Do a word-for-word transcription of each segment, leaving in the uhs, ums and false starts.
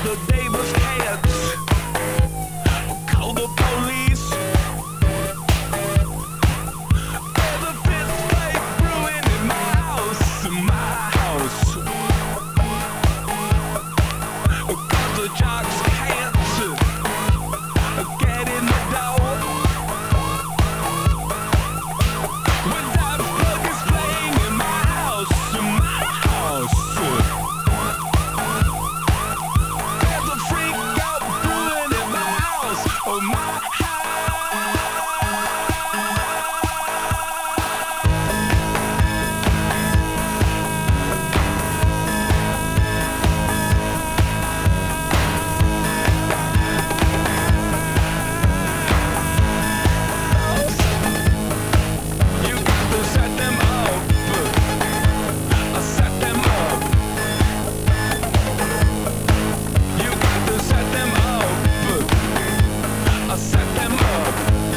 the neighbors can't call the police. Oh, the fist fight brewing in my house, in my house. Cause the jocks can't get in the door. When that plug is playing in my house, in my house. There's a freak out brewing in my house, oh my house. You got to set them up, uh, set them up. You got to set them up, uh, set them up.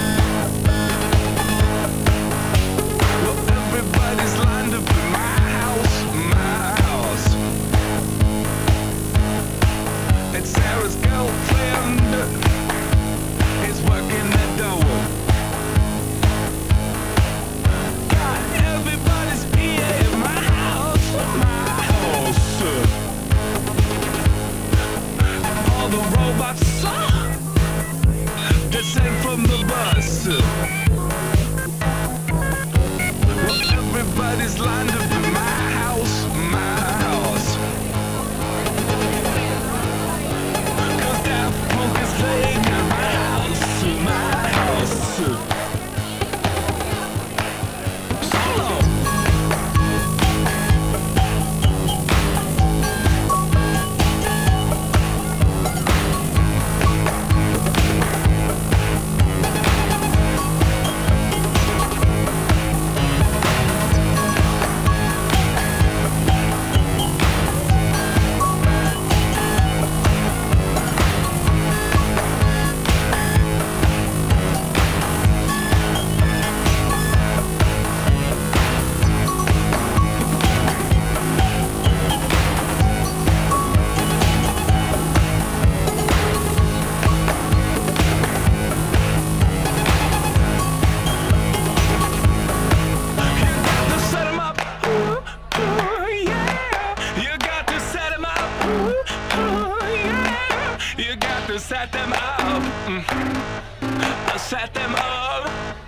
Well, everybody's lined up in my house, my house. And Sarah's girlfriend is working the door. Got everybody's beer in my house, my house. All the robots uh, descend from the bus. Well, everybody's lined up in my house, my house. Cause that punk is playing in my house, my house. Solo. You got to set them up. Mm. Set them up.